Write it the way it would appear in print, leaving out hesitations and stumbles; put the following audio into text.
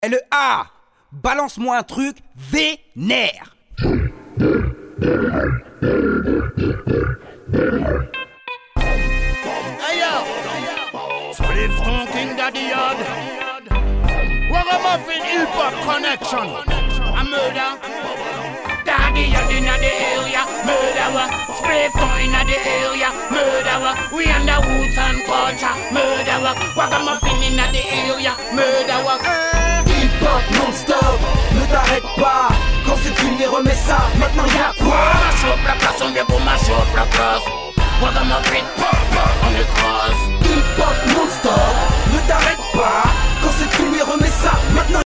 LEA, balance-moi un truc vénère. Hey yo, Spliff King Daddy Yard. Ragamuffin Hip Hop Connection. A murder. Daddy Yard inna the area, murderer. Spliff inna the area, murderer. We under roots and culture, murderer. Ragamuffin inna the area, murderer. Hip Hop non-stop, ne t'arrête pas. Quand c'est fini, remets ça, maintenant y'a quoi? Mash up la place, on vient pour mash up la place. Ragamuffin, on est cross. Hip Hop non-stop, ne t'arrête pas. Quand c'est fini, remets ça, maintenant